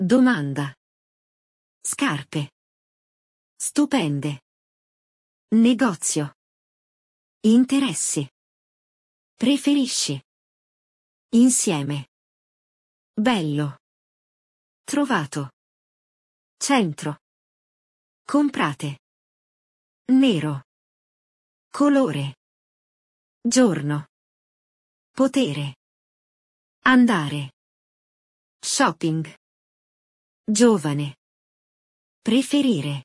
Domanda. Scarpe. Stupende. Negozio. Interessi. Preferisci. Insieme. Bello. Trovato. Centro. Comprate. Nero. Colore. Giorno. Potere. Andare. Shopping. Giovane. Preferire.